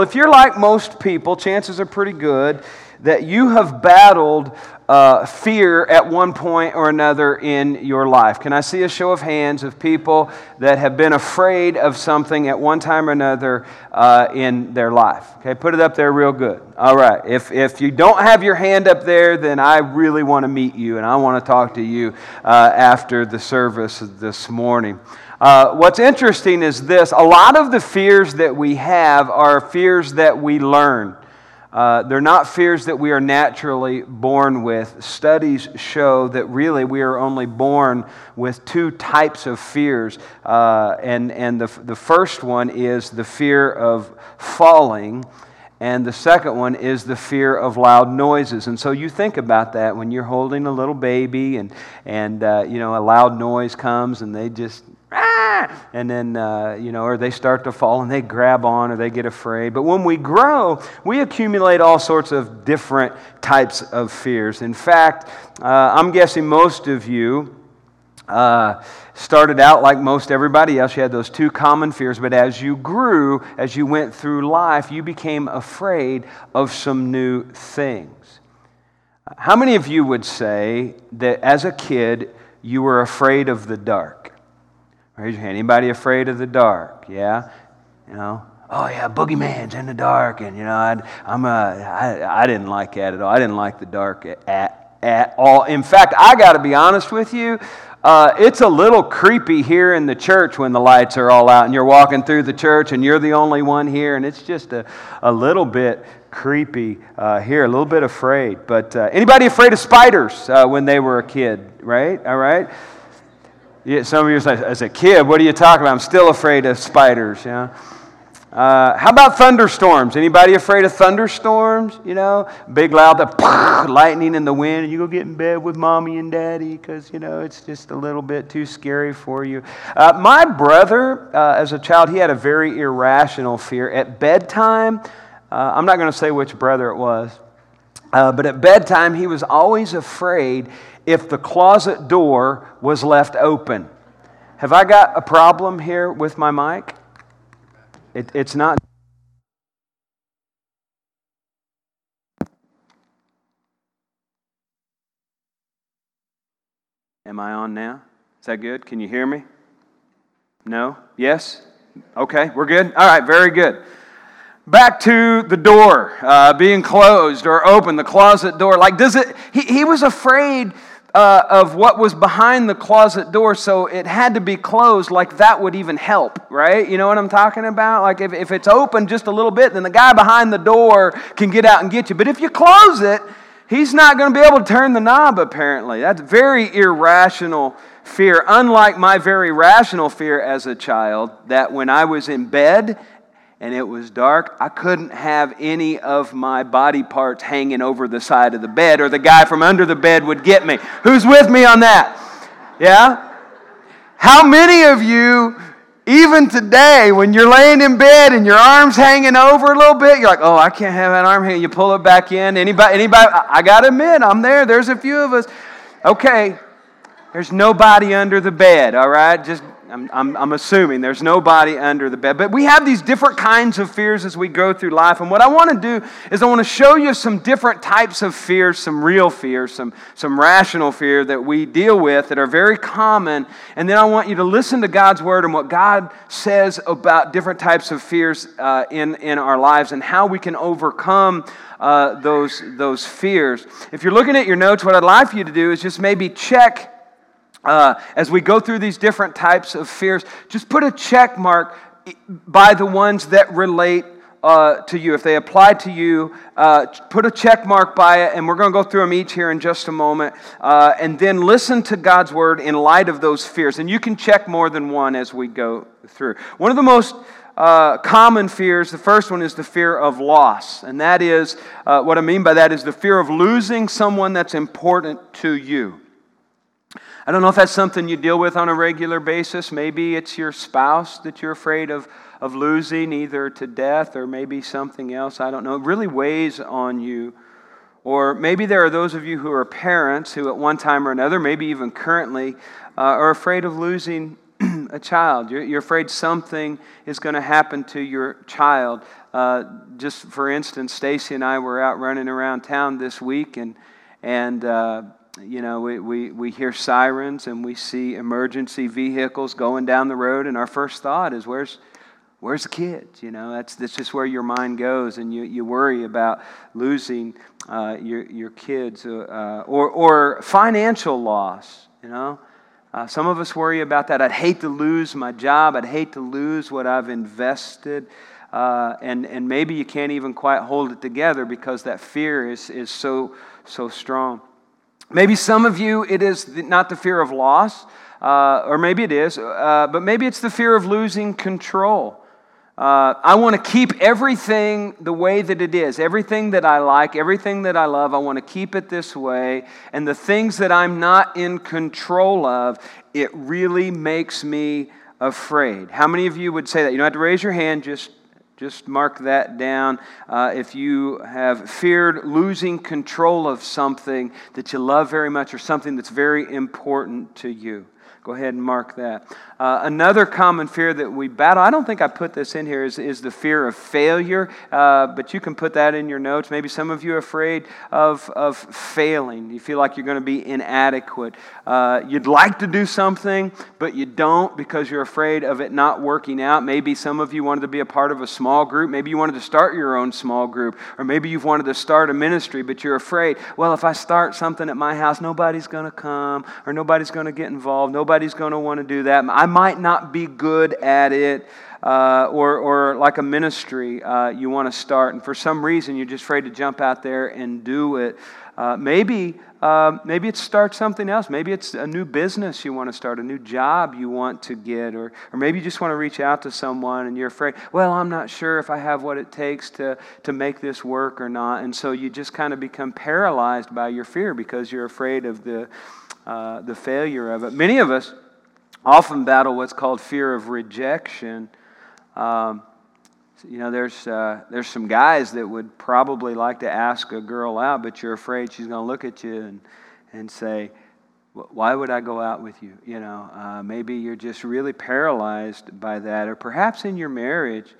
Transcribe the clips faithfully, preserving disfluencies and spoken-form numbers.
If you're like most people, chances are pretty good that you have battled uh, fear at one point or another in your life. Can I see a show of hands of people that have been afraid of something at one time or another uh, in their life? Okay, put it up there real good. All right, if if you don't have your hand up there, then I really want to meet you, and I want to talk to you uh, after the service this morning. Uh, what's interesting is this: a lot of the fears that we have are fears that we learn. Uh, they're not fears that we are naturally born with. Studies show that really we are only born with two types of fears. Uh, and and the, the first one is the fear of falling, and the second one is the fear of loud noises. And so you think about that when you're holding a little baby and, and uh, you know, a loud noise comes and they just... And then, uh, you know, or they start to fall and they grab on or they get afraid. But when we grow, we accumulate all sorts of different types of fears. In fact, uh, I'm guessing most of you uh, started out like most everybody else. You had those two common fears. But as you grew, as you went through life, you became afraid of some new things. How many of you would say that as a kid, you were afraid of the dark? Raise your hand. Anybody afraid of the dark? Yeah? You know? Oh, yeah, boogeyman's in the dark. And, you know, I'd, I'm a, I, I didn't like that at all. I didn't like the dark at, at all. In fact, I got to be honest with you, uh, it's a little creepy here in the church when the lights are all out and you're walking through the church and you're the only one here. And it's just a, a little bit creepy uh, here, a little bit afraid. But uh, anybody afraid of spiders uh, when they were a kid, right? All right? Yeah, some of you say, as a kid, what are you talking about? I'm still afraid of spiders, you know. Uh, how about thunderstorms? Anybody afraid of thunderstorms? You know, big loud the lightning and the wind, and you go get in bed with mommy and daddy because, you know, it's just a little bit too scary for you. Uh, my brother, uh, as a child, he had a very irrational fear. At bedtime, uh, I'm not going to say which brother it was, uh, but at bedtime, he was always afraid if the closet door was left open. Have I got a problem here with my mic? It, it's not. Am I on now? Is that good? Can you hear me? No? Yes? Okay, we're good? All right, very good. Back to the door uh, being closed or open, the closet door. Like, does it? He, he was afraid uh, of what was behind the closet door, so it had to be closed. Like that would even help, right? You know what I'm talking about? Like if, if it's open just a little bit, then the guy behind the door can get out and get you. But if you close it, he's not going to be able to turn the knob. Apparently, that's very irrational fear. Unlike my very rational fear as a child, that when I was in bed and it was dark, I couldn't have any of my body parts hanging over the side of the bed, or the guy from under the bed would get me. Who's with me on that? Yeah? How many of you, even today, when you're laying in bed and your arm's hanging over a little bit, you're like, oh, I can't have that arm hanging. You pull it back in. Anybody, anybody, I got to admit, I'm there. There's a few of us. Okay, there's nobody under the bed, all right? Just I'm, I'm, I'm assuming there's nobody under the bed. But we have these different kinds of fears as we go through life. And what I want to do is I want to show you some different types of fears, some real fears, some, some rational fear that we deal with that are very common. And then I want you to listen to God's Word and what God says about different types of fears uh, in, in our lives and how we can overcome uh, those, those fears. If you're looking at your notes, what I'd like for you to do is just maybe check Uh, as we go through these different types of fears, just put a check mark by the ones that relate uh, to you. If they apply to you, uh, put a check mark by it, and we're going to go through them each here in just a moment. Uh, and then listen to God's Word in light of those fears. And you can check more than one as we go through. One of the most uh, common fears, the first one is the fear of loss. And that is, uh, what I mean by that is the fear of losing someone that's important to you. I don't know if that's something you deal with on a regular basis. Maybe it's your spouse that you're afraid of, of losing, either to death or maybe something else. I don't know. It really weighs on you. Or maybe there are those of you who are parents who at one time or another, maybe even currently, uh, are afraid of losing a child. You're, you're afraid something is going to happen to your child. Uh, just for instance, Stacy and I were out running around town this week, and and uh, you know we, we we hear sirens and we see emergency vehicles going down the road, and our first thought is, where's Where's the kids? You know, that's that's just where your mind goes, and you, you worry about losing uh, your your kids uh, or or financial loss. You know, uh, some of us worry about that. I'd hate to lose my job. I'd hate to lose what I've invested, uh, and and maybe you can't even quite hold it together because that fear is is so so strong. Maybe some of you, it is not the fear of loss, uh, or maybe it is, uh, but maybe it's the fear of losing control. Uh, I want to keep everything the way that it is. Everything that I like, everything that I love, I want to keep it this way. And the things that I'm not in control of, it really makes me afraid. How many of you would say that? You don't have to raise your hand, just, just mark that down. Uh, if you have feared losing control of something that you love very much or something that's very important to you. Go ahead and mark that. Uh, another common fear that we battle, I don't think I put this in here, is, is the fear of failure, uh, but you can put that in your notes. Maybe some of you are afraid of, of failing. You feel like you're going to be inadequate. Uh, you'd like to do something, but you don't because you're afraid of it not working out. Maybe some of you wanted to be a part of a small group. Maybe you wanted to start your own small group, or maybe you've wanted to start a ministry, but you're afraid, well, if I start something at my house, nobody's going to come, or nobody's going to get involved, nobody's going to want to do that. I might not be good at it, uh, or or like a ministry uh, you want to start, and for some reason you're just afraid to jump out there and do it. Uh, maybe uh, maybe it's start something else. Maybe it's a new business you want to start, a new job you want to get, or or maybe you just want to reach out to someone and you're afraid, well, I'm not sure if I have what it takes to, to make this work or not, and so you just kind of become paralyzed by your fear because you're afraid of the uh, the failure of it. Many of us often battle what's called fear of rejection. Um, you know, there's uh, there's some guys that would probably like to ask a girl out, but you're afraid she's going to look at you and and say, why would I go out with you? You know, uh, maybe you're just really paralyzed by that. Or perhaps in your marriage,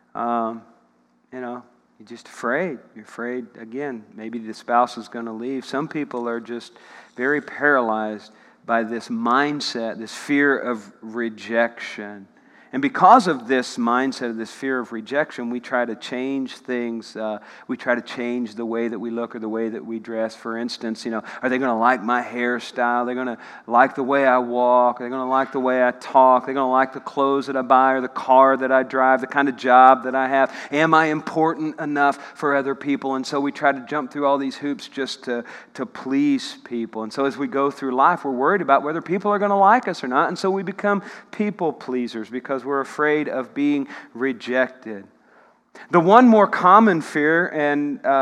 um, you know, you're just afraid. You're afraid, again, maybe the spouse is going to leave. Some people are just very paralyzed by this mindset, this fear of rejection. And because of this mindset, of this fear of rejection, we try to change things. Uh, we try to change the way that we look or the way that we dress. For instance, you know, are they going to like my hairstyle? They're going to like the way I walk. Are they going to like the way I talk? They're going to like the clothes that I buy or the car that I drive, the kind of job that I have. Am I important enough for other people? And so we try to jump through all these hoops just to, to please people. And so as we go through life, we're worried about whether people are going to like us or not. And so we become people pleasers because we're afraid of being rejected. The one more common fear, and uh,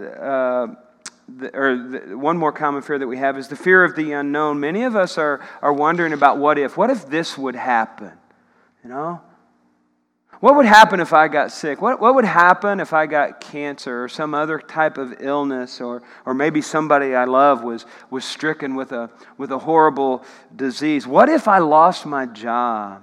uh, the, or the, one more common fear that we have is the fear of the unknown. Many of us are are wondering about what if. What if this would happen? You know, what would happen if I got sick? What what would happen if I got cancer or some other type of illness, or or maybe somebody I love was was stricken with a with a horrible disease? What if I lost my job?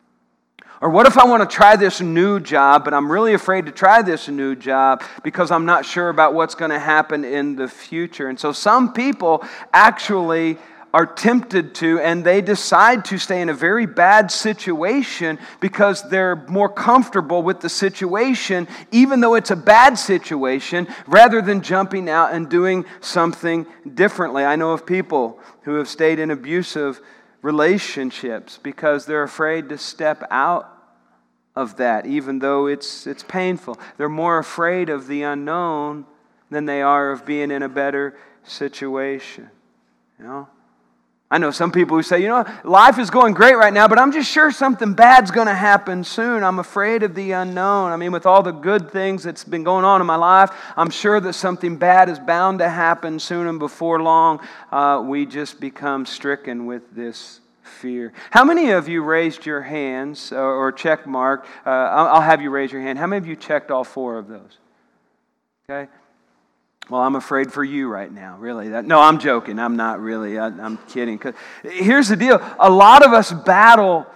Or what if I want to try this new job, but I'm really afraid to try this new job because I'm not sure about what's going to happen in the future? And so some people actually are tempted to, and they decide to stay in a very bad situation because they're more comfortable with the situation, even though it's a bad situation, rather than jumping out and doing something differently. I know of people who have stayed in abusive relationships because they're afraid to step out of that, even though it's it's painful. They're more afraid of the unknown than they are of being in a better situation. You know, I know some people who say, you know, life is going great right now, but I'm just sure something bad's going to happen soon. I'm afraid of the unknown. I mean, with all the good things that's been going on in my life, I'm sure that something bad is bound to happen soon, and before long, uh, we just become stricken with this fear. How many of you raised your hands or, or check marked? Uh, I'll, I'll have you raise your hand. How many of you checked all four of those? Okay. Well, I'm afraid for you right now, really. That, no, I'm joking. I'm not really. I, I'm kidding. 'Cause here's the deal. A lot of us battle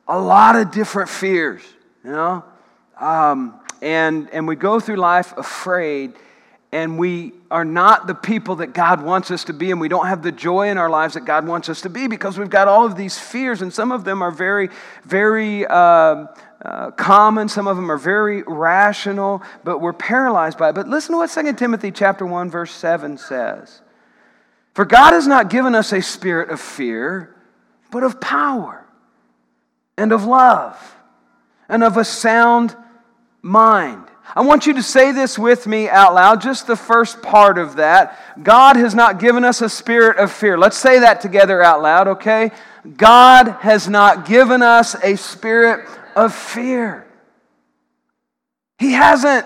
a lot of different fears, you know? Um, and, and we go through life afraid, and we are not the people that God wants us to be, and we don't have the joy in our lives that God wants us to be because we've got all of these fears, and some of them are very, very uh, uh, common. Some of them are very rational, but we're paralyzed by it. But listen to what Second Timothy chapter one, verse seven says. For God has not given us a spirit of fear, but of power and of love and of a sound mind. I want you to say this with me out loud, just the first part of that. God has not given us a spirit of fear. Let's say that together out loud, okay? God has not given us a spirit of fear. He hasn't.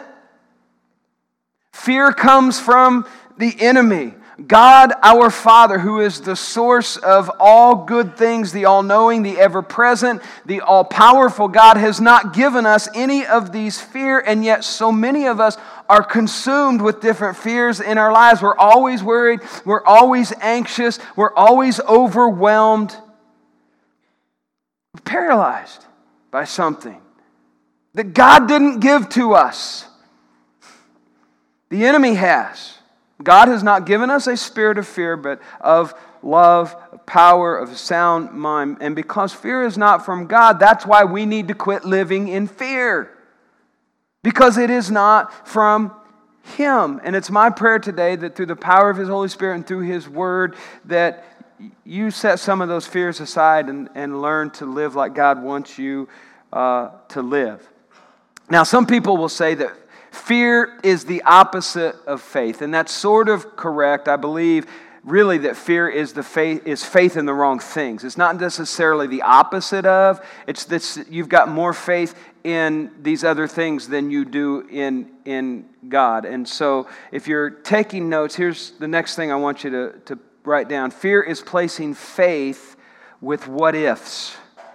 Fear comes from the enemy. God, our Father, who is the source of all good things, the all-knowing, the ever-present, the all-powerful God, has not given us any of these fear, and yet so many of us are consumed with different fears in our lives. We're always worried, we're always anxious, we're always overwhelmed, we're paralyzed by something that God didn't give to us. The enemy has. God has not given us a spirit of fear, but of love, of power, of a sound mind. And because fear is not from God, that's why we need to quit living in fear. Because it is not from Him. And it's my prayer today that through the power of His Holy Spirit and through His Word, that you set some of those fears aside and, and learn to live like God wants you uh, to live. Now, some people will say that fear is the opposite of faith, and that's sort of correct. I believe really that fear is the faith is faith in the wrong things. It's not necessarily the opposite of. It's this: you've got more faith in these other things than you do in in God. And so, if you're taking notes, here's the next thing I want you to to write down. Fear is placing faith with what ifs.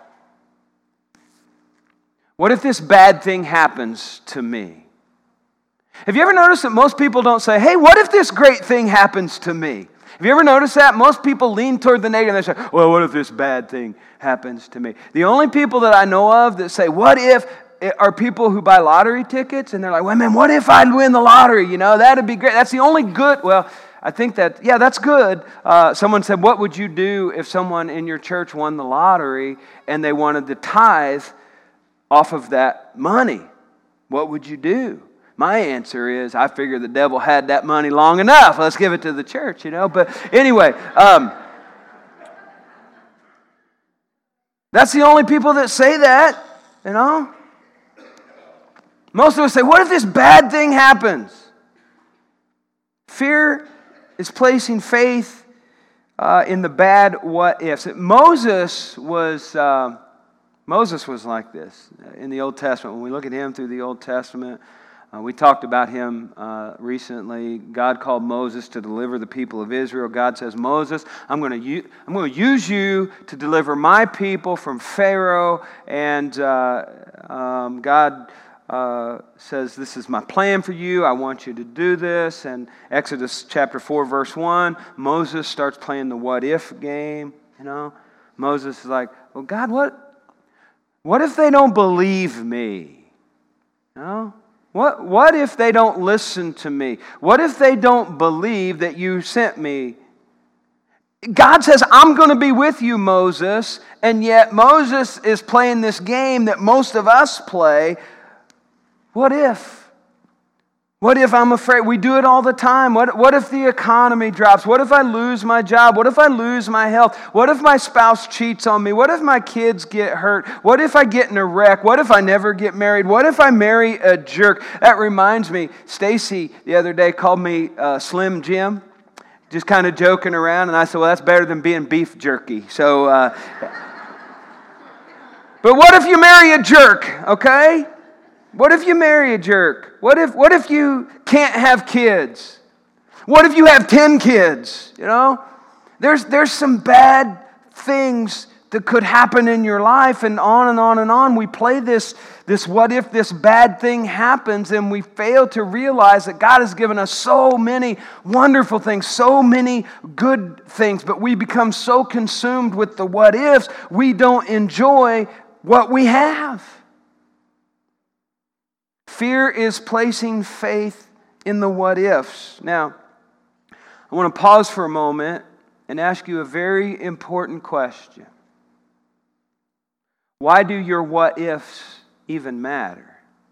What if this bad thing happens to me? Have you ever noticed that most people don't say, hey, what if this great thing happens to me? Have you ever noticed that? Most people lean toward the negative and they say, well, what if this bad thing happens to me? The only people that I know of that say, what if, are people who buy lottery tickets and they're like, well, man, what if I win the lottery? You know, that'd be great. That's the only good, well, I think that, yeah, that's good. Uh, someone said, what would you do if someone in your church won the lottery and they wanted to tithe off of that money? What would you do? My answer is, I figure the devil had that money long enough. Let's give it to the church, you know. But anyway, um, that's the only people that say that, you know. Most of us say, what if this bad thing happens? Fear is placing faith uh, in the bad what ifs. Moses was uh, Moses was like this in the Old Testament. When we look at him through the Old Testament, Uh, we talked about him uh, recently. God called Moses to deliver the people of Israel. God says, Moses, I'm going to u- I'm going to use you to deliver my people from Pharaoh. And uh, um, God uh, says, this is my plan for you. I want you to do this. And Exodus chapter four, verse one, Moses starts playing the what if game. You know, Moses is like, well, God, what, what if they don't believe me? You know? What, what if they don't listen to me? What if they don't believe that you sent me? God says, I'm going to be with you, Moses. And yet Moses is playing this game that most of us play. What if? What if I'm afraid? We do it all the time. What, what if the economy drops? What if I lose my job? What if I lose my health? What if my spouse cheats on me? What if my kids get hurt? What if I get in a wreck? What if I never get married? What if I marry a jerk? That reminds me, Stacy the other day called me uh, Slim Jim, just kind of joking around. And I said, well, that's better than being beef jerky. So, uh, but what if you marry a jerk, okay? What if you marry a jerk? What if what if you can't have kids? What if you have ten kids? You know? There's there's some bad things that could happen in your life, and on and on and on. We play this, this what if this bad thing happens, and we fail to realize that God has given us so many wonderful things, so many good things, but we become so consumed with the what ifs, we don't enjoy what we have. Fear is placing faith in the what ifs. Now, I want to pause for a moment and ask you a very important question. Why do your what ifs even matter?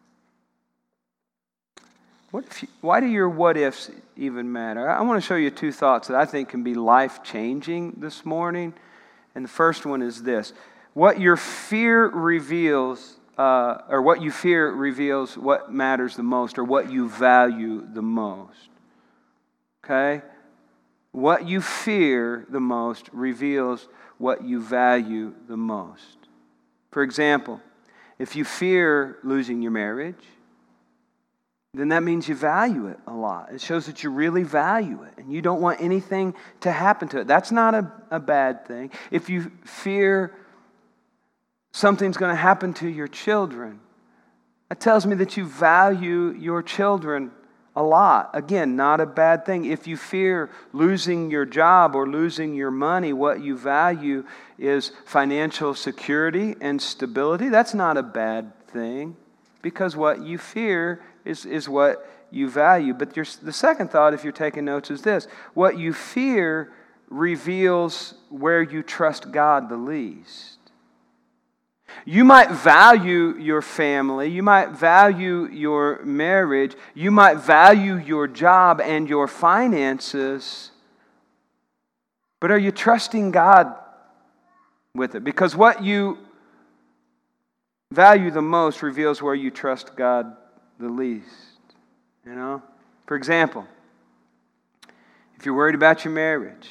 What if you, why do your what ifs even matter? I want to show you two thoughts that I think can be life-changing this morning. And the first one is this. What your fear reveals, uh, or what you fear reveals what matters the most, or what you value the most. Okay? What you fear the most reveals what you value the most. For example, if you fear losing your marriage, then that means you value it a lot. It shows that you really value it and you don't want anything to happen to it. That's not a, a bad thing. If you fear something's going to happen to your children, that tells me that you value your children a lot. Again, not a bad thing. If you fear losing your job or losing your money, what you value is financial security and stability. That's not a bad thing, because what you fear is, is what you value. But your, the second thought, if you're taking notes, is this. What you fear reveals where you trust God the least. You might value your family, you might value your marriage, you might value your job and your finances, but are you trusting God with it? Because what you value the most reveals where you trust God the least. You know? For example, if you're worried about your marriage,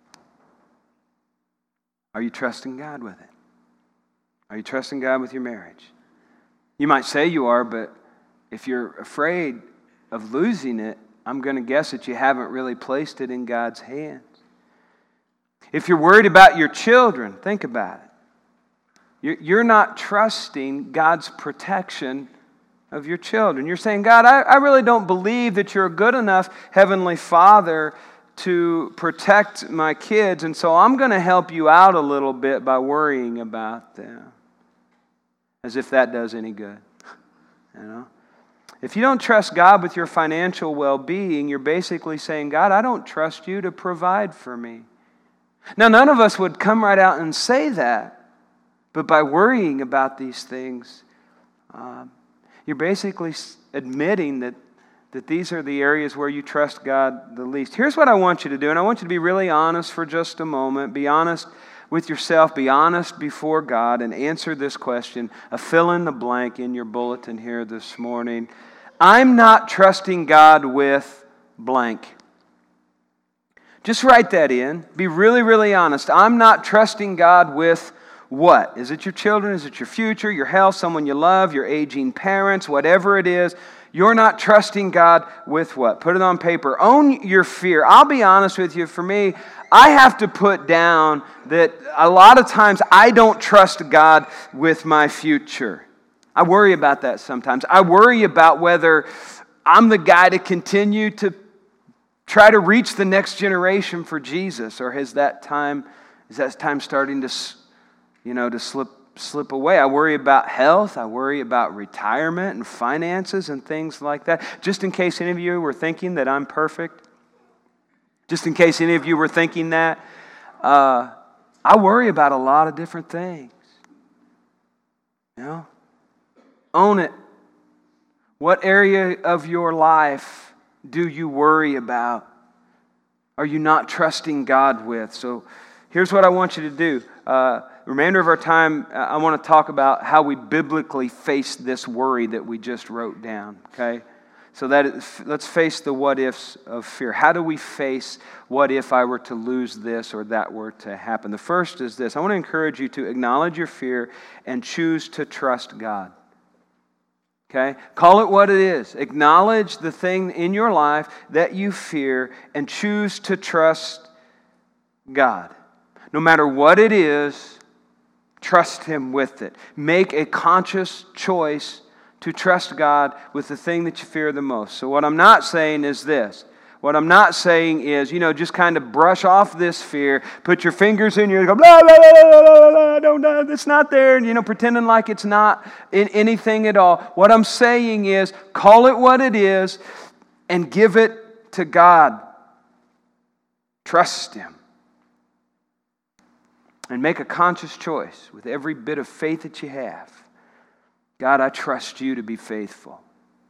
are you trusting God with it? Are you trusting God with your marriage? You might say you are, but if you're afraid of losing it, I'm going to guess that you haven't really placed it in God's hands. If you're worried about your children, think about it. You're not trusting God's protection of your children. You're saying, God, I, I really don't believe that you're a good enough Heavenly Father to protect my kids, and so I'm going to help you out a little bit by worrying about them. As if that does any good. You know? If you don't trust God with your financial well-being, you're basically saying, God, I don't trust you to provide for me. Now, none of us would come right out and say that, but by worrying about these things, uh, you're basically admitting that, that these are the areas where you trust God the least. Here's what I want you to do, and I want you to be really honest for just a moment. Be honest with yourself, be honest before God, and answer this question, a fill in the blank in your bulletin here this morning. I'm not trusting God with blank. Just write that in. Be really, really honest. I'm not trusting God with what? Is it your children? Is it your future, your health, someone you love, your aging parents, whatever it is? You're not trusting God with what? Put it on paper. Own your fear. I'll be honest with you. For me, I have to put down that a lot of times I don't trust God with my future. I worry about that sometimes. I worry about whether I'm the guy to continue to try to reach the next generation for Jesus, or has that time, is that time starting to, you know, to slip slip away. I worry about health. I worry about retirement and finances and things like that. Just in case any of you were thinking that I'm perfect, just in case any of you were thinking that, uh, I worry about a lot of different things. You know? Own it. What area of your life do you worry about? Are you not trusting God with? So here's what I want you to do. Uh, the remainder of our time, I want to talk about how we biblically face this worry that we just wrote down, okay? So that is, let's face the what-ifs of fear. How do we face what if I were to lose this or that were to happen? The first is this. I want to encourage you to acknowledge your fear and choose to trust God. Okay? Call it what it is. Acknowledge the thing in your life that you fear and choose to trust God. No matter what it is, trust Him with it. Make a conscious choice to trust God with the thing that you fear the most. So what I'm not saying is this. What I'm not saying is, you know, just kind of brush off this fear, put your fingers in your, go, blah, blah, blah, blah, blah, blah, don't know, it's not there, and, you know, pretending like it's not in anything at all. What I'm saying is, call it what it is and give it to God. Trust Him. And make a conscious choice with every bit of faith that you have. God, I trust You to be faithful.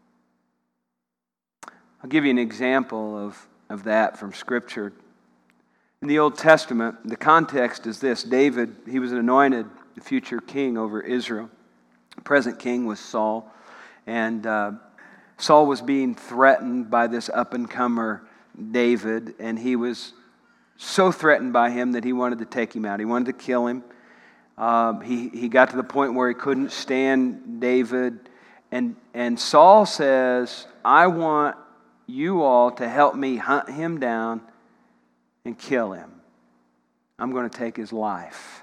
I'll give you an example of, of that from Scripture. In the Old Testament, the context is this. David, he was anointed the future king over Israel. The present king was Saul. And uh, Saul was being threatened by this up-and-comer David. And he was so threatened by him that he wanted to take him out. He wanted to kill him. Um, he, he got to the point where he couldn't stand David. And, and Saul says, I want you all to help me hunt him down and kill him. I'm going to take his life.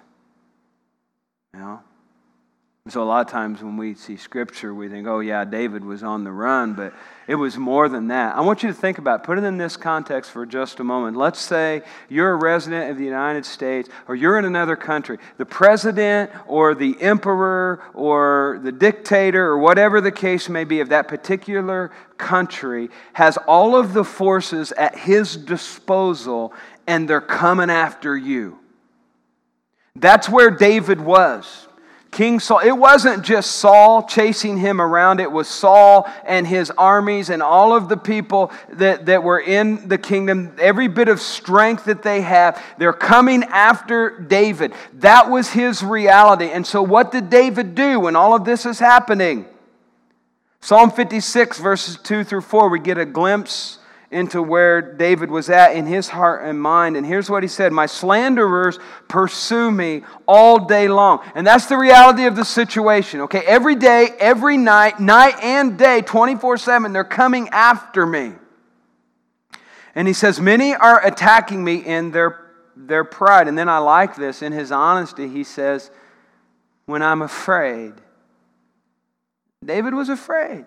You know? So a lot of times when we see Scripture, we think, oh yeah, David was on the run, but it was more than that. I want you to think about it. Put it in this context for just a moment. Let's say you're a resident of the United States, or you're in another country. The president or the emperor or the dictator or whatever the case may be of that particular country has all of the forces at his disposal, and they're coming after you. That's where David was. King Saul, it wasn't just Saul chasing him around, it was Saul and his armies and all of the people that, that were in the kingdom, every bit of strength that they have, they're coming after David. That was his reality. And so what did David do when all of this is happening? Psalm fifty-six, verses two through four, we get a glimpse into where David was at in his heart and mind. And here's what he said: my slanderers pursue me all day long. And that's the reality of the situation, okay? Every day, every night, night and day, twenty-four seven, they're coming after me. And he says, many are attacking me in their, their pride. And then I like this, in his honesty, he says, when I'm afraid. David was afraid.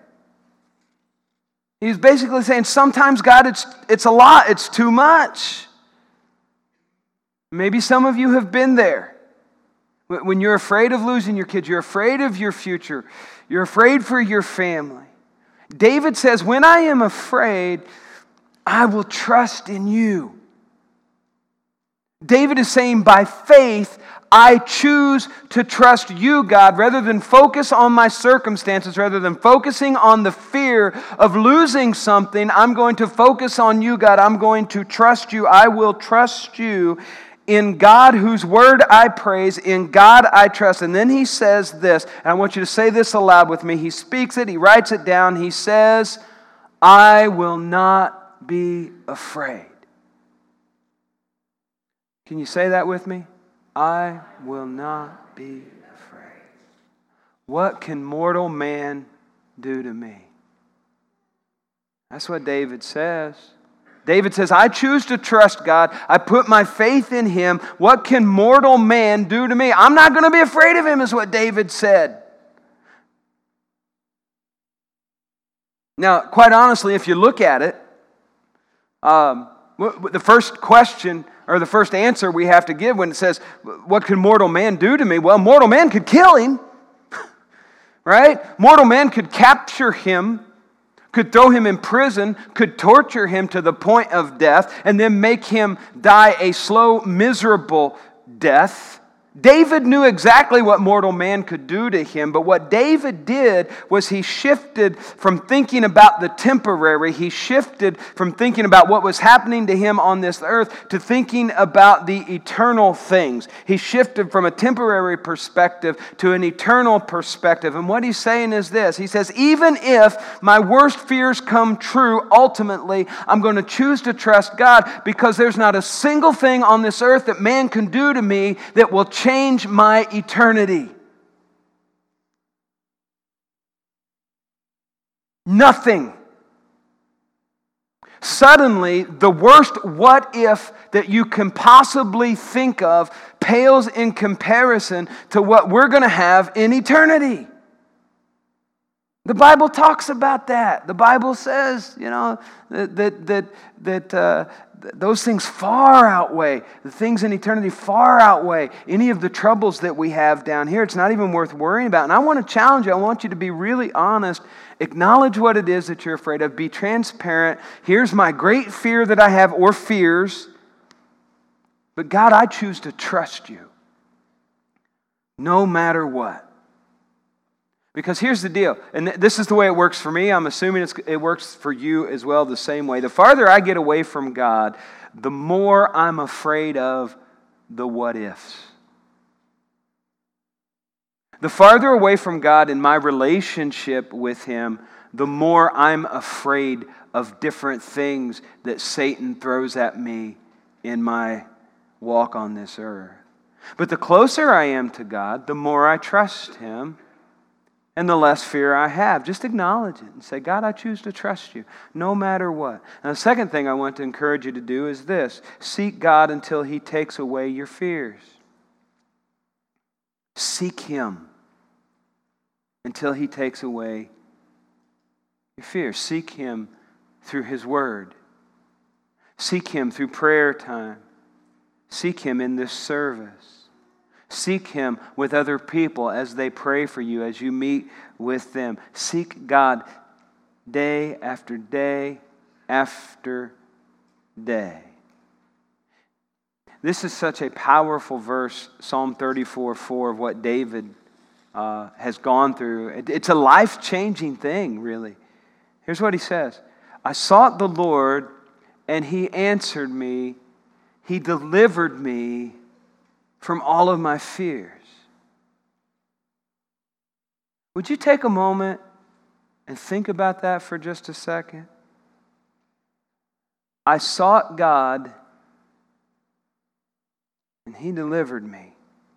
He's basically saying, sometimes, God, it's, it's a lot. It's too much. Maybe some of you have been there. When you're afraid of losing your kids, you're afraid of your future, you're afraid for your family. David says, when I am afraid, I will trust in You. David is saying, by faith, I choose to trust You, God, rather than focus on my circumstances, rather than focusing on the fear of losing something. I'm going to focus on You, God. I'm going to trust You. I will trust You. In God, whose word I praise, in God I trust. And then he says this, and I want you to say this aloud with me. He speaks it, he writes it down. He says, I will not be afraid. Can you say that with me? I will not be afraid. What can mortal man do to me? That's what David says. David says, I choose to trust God. I put my faith in Him. What can mortal man do to me? I'm not going to be afraid of him, is what David said. Now, quite honestly, if you look at it, um, the first question or the first answer we have to give when it says, what can mortal man do to me? Well, mortal man could kill him, right? Mortal man could capture him, could throw him in prison, could torture him to the point of death, and then make him die a slow, miserable death. David knew exactly what mortal man could do to him, but what David did was he shifted from thinking about the temporary, he shifted from thinking about what was happening to him on this earth to thinking about the eternal things. He shifted from a temporary perspective to an eternal perspective. And what he's saying is this. He says, even if my worst fears come true, ultimately, I'm going to choose to trust God because there's not a single thing on this earth that man can do to me that will change change my eternity. Nothing. Suddenly, the worst what if that you can possibly think of pales in comparison to what we're going to have in eternity. The Bible talks about that. The Bible says, you know, that that that, that uh, those things far outweigh, the things in eternity far outweigh any of the troubles that we have down here. It's not even worth worrying about. And I want to challenge you. I want you to be really honest. Acknowledge what it is that you're afraid of. Be transparent. Here's my great fear that I have, or fears. But God, I choose to trust you no matter what. Because here's the deal, and this is the way it works for me. I'm assuming it's, it works for you as well the same way. The farther I get away from God, the more I'm afraid of the what ifs. The farther away from God in my relationship with Him, the more I'm afraid of different things that Satan throws at me in my walk on this earth. But the closer I am to God, the more I trust Him, and the less fear I have. Just acknowledge it and say, God, I choose to trust you no matter what. And the second thing I want to encourage you to do is this. Seek God until He takes away your fears. Seek Him until He takes away your fears. Seek Him through His Word. Seek Him through prayer time. Seek Him in this service. Seek Him with other people as they pray for you, as you meet with them. Seek God day after day after day. This is such a powerful verse, Psalm thirty-four four, of what David uh, has gone through. It, it's a life-changing thing, really. Here's what he says. I sought the Lord, and He answered me. He delivered me from all of my fears. Would you take a moment and think about that for just a second? I sought God, and He delivered me.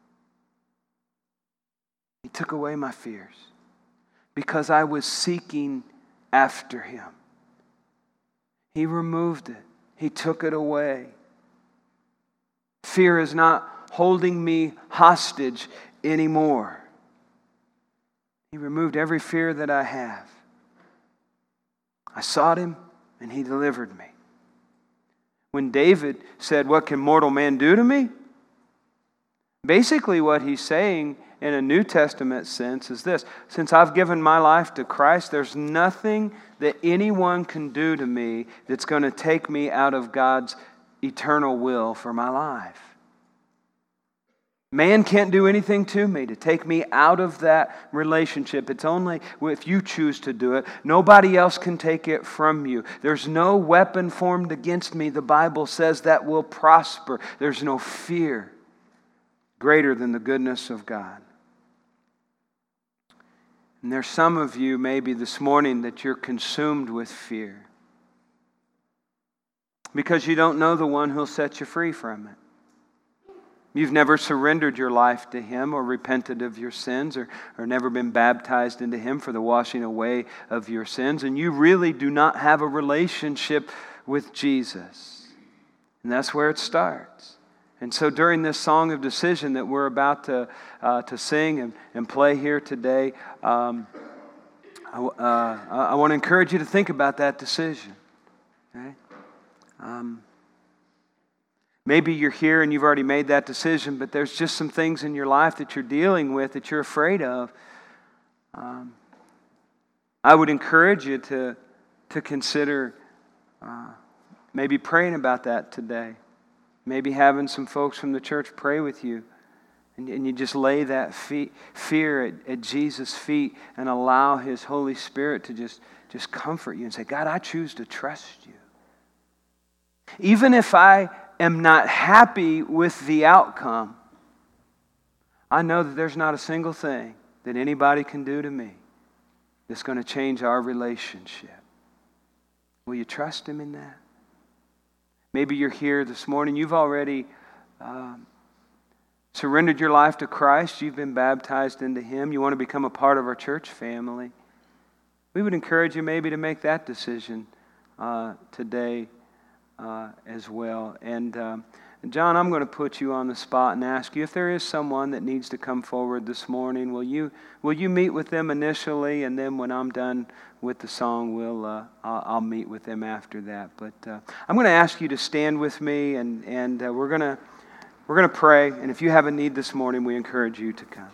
He took away my fears because I was seeking after Him. He removed it. He took it away. Fear is not holding me hostage anymore. He removed every fear that I have. I sought Him, and He delivered me. When David said, what can mortal man do to me? Basically what he's saying in a New Testament sense is this. Since I've given my life to Christ, there's nothing that anyone can do to me that's going to take me out of God's eternal will for my life. Man can't do anything to me to take me out of that relationship. It's only if you choose to do it. Nobody else can take it from you. There's no weapon formed against me, the Bible says, that will prosper. There's no fear greater than the goodness of God. And there's some of you maybe this morning that you're consumed with fear because you don't know the one who'll set you free from it. You've never surrendered your life to Him or repented of your sins or, or never been baptized into Him for the washing away of your sins. And you really do not have a relationship with Jesus. And that's where it starts. And so during this song of decision that we're about to, uh, to sing and, and play here today, um, I, uh, I want to encourage you to think about that decision. Okay? Um, Maybe you're here and you've already made that decision, but there's just some things in your life that you're dealing with that you're afraid of. Um, I would encourage you to, to consider uh, maybe praying about that today. Maybe having some folks from the church pray with you. And, and you just lay that fe- fear at, at Jesus' feet and allow His Holy Spirit to just, just comfort you and say, God, I choose to trust you. Even if I am not happy with the outcome, I know that there's not a single thing that anybody can do to me that's going to change our relationship. Will you trust Him in that? Maybe you're here this morning, you've already um, surrendered your life to Christ, you've been baptized into Him, you want to become a part of our church family. We would encourage you maybe to make that decision uh, today Uh, as well. And um, John, I'm going to put you on the spot and ask you if there is someone that needs to come forward this morning. Will you will you meet with them initially, and then when I'm done with the song, we'll uh, I'll, I'll meet with them after that. But uh, I'm going to ask you to stand with me, and and uh, we're gonna we're gonna pray. And if you have a need this morning, we encourage you to come.